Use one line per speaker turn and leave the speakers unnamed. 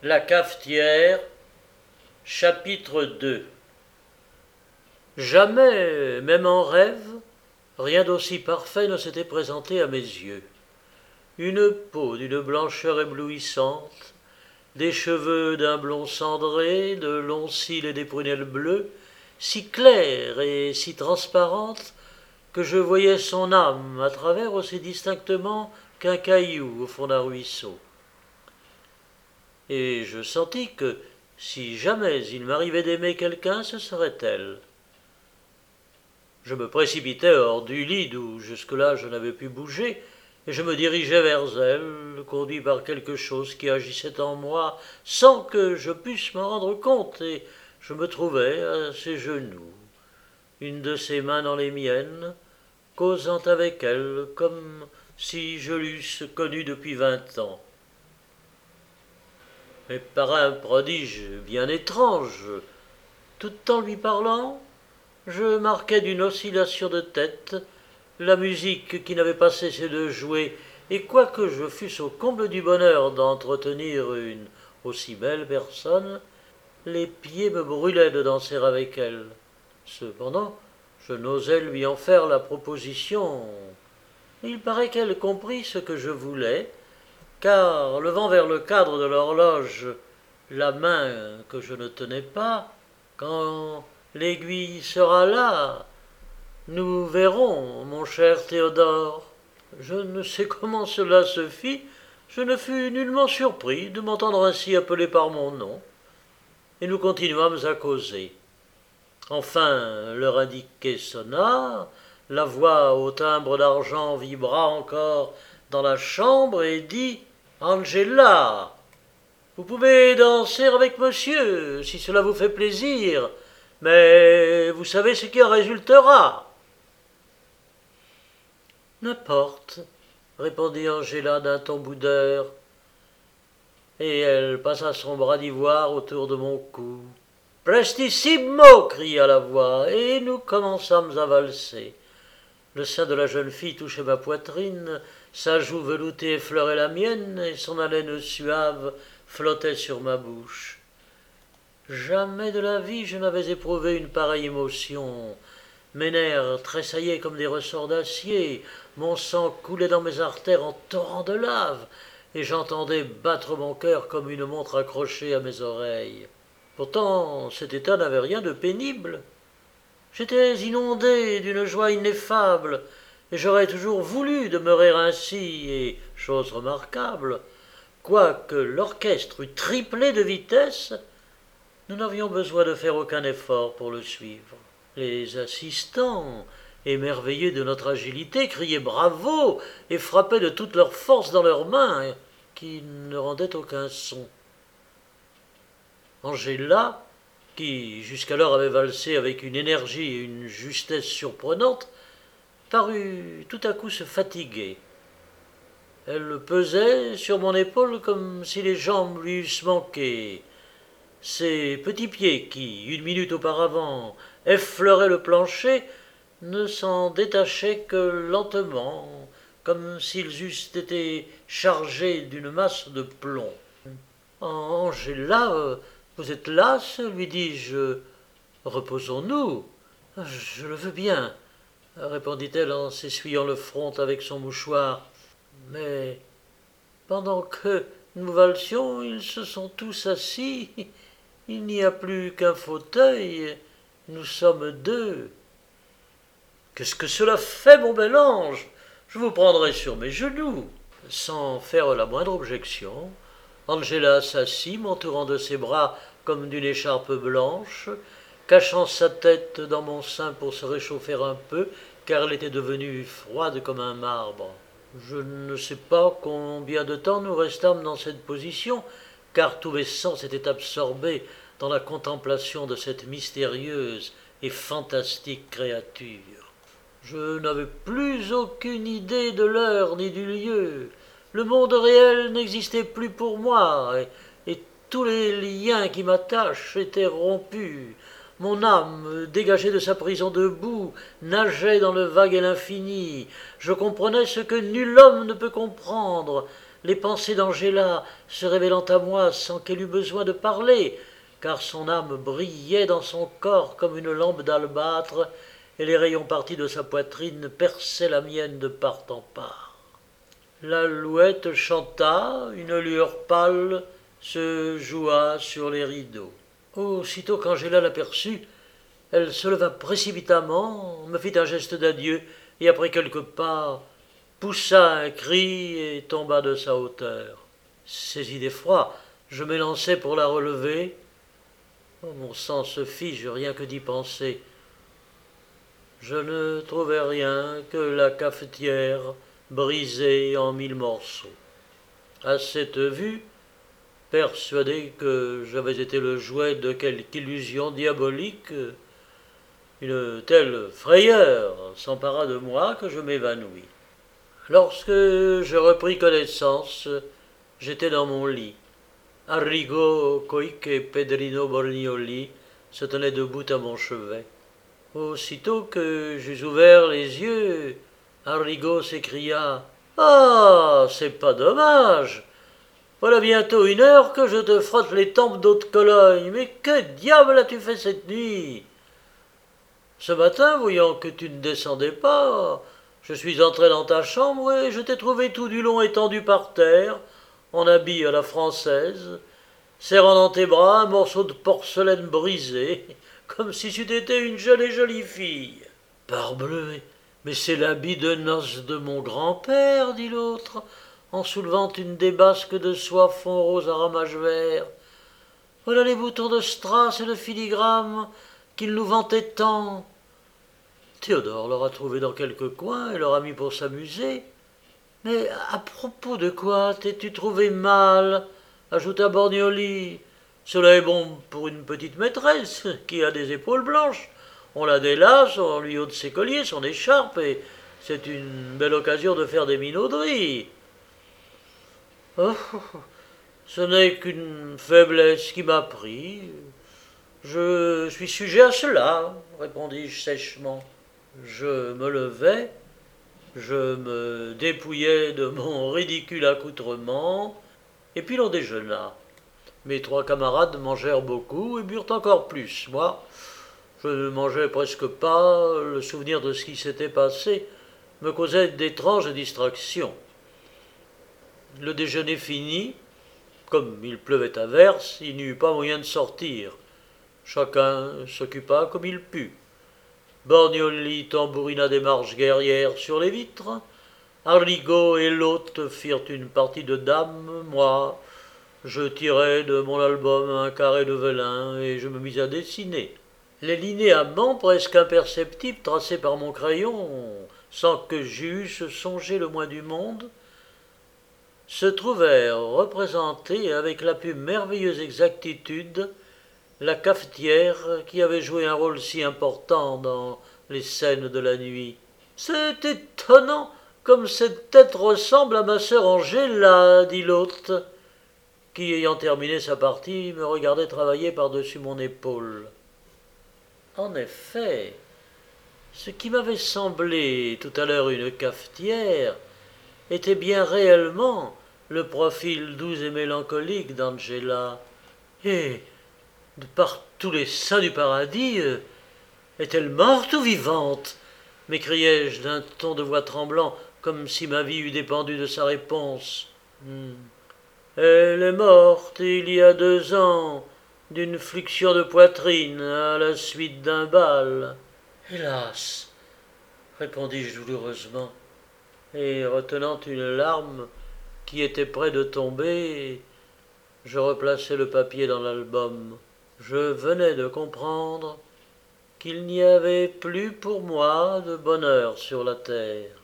La cafetière, chapitre 2. Jamais, même en rêve, rien d'aussi parfait ne s'était présenté à mes yeux. Une peau d'une blancheur éblouissante, des cheveux d'un blond cendré, de longs cils et des prunelles bleues, si claires et si transparentes que je voyais son âme à travers aussi distinctement qu'un caillou au fond d'un ruisseau. Et je sentis que, si jamais il m'arrivait d'aimer quelqu'un, ce serait elle. Je me précipitai hors du lit d'où jusque-là je n'avais pu bouger, et je me dirigeai vers elle, conduit par quelque chose qui agissait en moi sans que je pusse m'en rendre compte, et je me trouvai à ses genoux, une de ses mains dans les miennes, causant avec elle comme si je l'eusse connue depuis 20 ans. Mais par un prodige bien étrange, tout en lui parlant, je marquais d'une oscillation de tête la musique qui n'avait pas cessé de jouer, et quoique je fusse au comble du bonheur d'entretenir une aussi belle personne, les pieds me brûlaient de danser avec elle. Cependant, je n'osais lui en faire la proposition. Il paraît qu'elle comprit ce que je voulais, car, levant vers le cadre de l'horloge la main que je ne tenais pas, quand l'aiguille sera là, nous verrons, mon cher Théodore. Je ne sais comment cela se fit, je ne fus nullement surpris de m'entendre ainsi appeler par mon nom, et nous continuâmes à causer. Enfin, l'heure indiquée sonna, la voix au timbre d'argent vibra encore dans la chambre et dit « Angela, vous pouvez danser avec monsieur, si cela vous fait plaisir, mais vous savez ce qui en résultera. » « N'importe, » répondit Angela d'un ton boudeur, et elle passa son bras d'ivoire autour de mon cou. « Prestissimo » cria la voix, et nous commençâmes à valser. Le sein de la jeune fille touchait ma poitrine, sa joue veloutée effleurait la mienne, et son haleine suave flottait sur ma bouche. Jamais de la vie je n'avais éprouvé une pareille émotion. Mes nerfs tressaillaient comme des ressorts d'acier, mon sang coulait dans mes artères en torrents de lave, et j'entendais battre mon cœur comme une montre accrochée à mes oreilles. Pourtant, cet état n'avait rien de pénible. J'étais inondé d'une joie ineffable, et j'aurais toujours voulu demeurer ainsi, et, chose remarquable, quoique l'orchestre eût triplé de vitesse, nous n'avions besoin de faire aucun effort pour le suivre. Les assistants, émerveillés de notre agilité, criaient bravo et frappaient de toute leur force dans leurs mains, qui ne rendaient aucun son. Angela, qui jusqu'alors avait valsé avec une énergie et une justesse surprenantes, parut tout à coup se fatiguer. Elle pesait sur mon épaule comme si les jambes lui eussent manqué. Ses petits pieds qui, une minute auparavant, effleuraient le plancher, ne s'en détachaient que lentement, comme s'ils eussent été chargés d'une masse de plomb. « Angela, vous êtes lasse, lui dis-je. Reposons-nous. »« Je le veux bien, » répondit-elle en s'essuyant le front avec son mouchoir. « Mais pendant que nous valsions, ils se sont tous assis. Il n'y a plus qu'un fauteuil. Nous sommes deux. »« Qu'est-ce que cela fait, mon bel ange ? Je vous prendrai sur mes genoux. » Sans faire la moindre objection, Angela s'assit, m'entourant de ses bras comme d'une écharpe blanche, cachant sa tête dans mon sein pour se réchauffer un peu, car elle était devenue froide comme un marbre. Je ne sais pas combien de temps nous restâmes dans cette position, car tous mes sens étaient absorbés dans la contemplation de cette mystérieuse et fantastique créature. Je n'avais plus aucune idée de l'heure ni du lieu. Le monde réel n'existait plus pour moi, et tous les liens qui m'attachent étaient rompus. Mon âme, dégagée de sa prison de boue, nageait dans le vague et l'infini. Je comprenais ce que nul homme ne peut comprendre, les pensées d'Angela se révélant à moi sans qu'elle eût besoin de parler, car son âme brillait dans son corps comme une lampe d'albâtre, et les rayons partis de sa poitrine perçaient la mienne de part en part. L'alouette chanta, une lueur pâle se joua sur les rideaux. Aussitôt qu'Angela l'aperçut, elle se leva précipitamment, me fit un geste d'adieu, et après quelques pas, poussa un cri et tomba de sa hauteur. Saisi d'effroi, je m'élançai pour la relever. Mon sang se fige rien que d'y penser. Je ne trouvai rien que la cafetière brisée en 1000 morceaux. À cette vue, persuadé que j'avais été le jouet de quelque illusion diabolique, une telle frayeur s'empara de moi que je m'évanouis. Lorsque je repris connaissance, j'étais dans mon lit. Arrigo Coic et Pedrino Borgnioli se tenaient debout à mon chevet. Aussitôt que j'eus ouvert les yeux, Arrigo s'écria « Ah, c'est pas dommage! Voilà bientôt 1 heure que je te frotte les tempes d'eau de Cologne. Mais que diable as-tu fait cette nuit? Ce matin, voyant que tu ne descendais pas, je suis entré dans ta chambre et je t'ai trouvé tout du long étendu par terre, en habit à la française, serrant dans tes bras un morceau de porcelaine brisé, comme si c'eût été une jolie fille. « Parbleu, mais c'est l'habit de noces de mon grand-père, dit l'autre, en soulevant une des basques de soie fond rose à ramage vert. Voilà les boutons de strass et de filigrane qu'il nous vantait tant. Théodore l'aura trouvé dans quelque coin et l'aura mis pour s'amuser. Mais à propos de quoi t'es-tu trouvé mal? Ajouta Borgnioli. Cela est bon pour une petite maîtresse qui a des épaules blanches. On la délace, on lui ôte ses colliers, son écharpe, et c'est une belle occasion de faire des minauderies. Oh, ce n'est qu'une faiblesse qui m'a pris. Je suis sujet à cela, répondis-je sèchement. Je me levai, je me dépouillai de mon ridicule accoutrement, et puis l'on déjeuna. Mes 3 camarades mangèrent beaucoup et burent encore plus. Moi, je ne mangeais presque pas. Le souvenir de ce qui s'était passé me causait d'étranges distractions. Le déjeuner fini, comme il pleuvait à verse, il n'y eut pas moyen de sortir. Chacun s'occupa comme il put. Borgnioli tambourina des marches guerrières sur les vitres. Arrigo et l'hôte firent une partie de dames. Moi, je tirai de mon album un carré de vélin et je me mis à dessiner. Les linéaments presque imperceptibles tracés par mon crayon, sans que j'eusse songé le moins du monde, se trouvèrent représenter avec la plus merveilleuse exactitude la cafetière qui avait joué un rôle si important dans les scènes de la nuit. « C'est étonnant comme cette tête ressemble à ma sœur Angela, dit l'hôte, qui, ayant terminé sa partie, me regardait travailler par-dessus mon épaule. En effet, ce qui m'avait semblé tout à l'heure une cafetière était bien réellement le profil doux et mélancolique d'Angela. Et, de par tous les saints du paradis, est-elle morte ou vivante? M'écriai-je d'un ton de voix tremblant, comme si ma vie eût dépendu de sa réponse. Elle est morte il y a 2 ans, d'une fluxion de poitrine à la suite d'un bal. Hélas, répondis-je douloureusement, et retenant une larme qui était près de tomber, je replaçai le papier dans l'album. Je venais de comprendre qu'il n'y avait plus pour moi de bonheur sur la terre.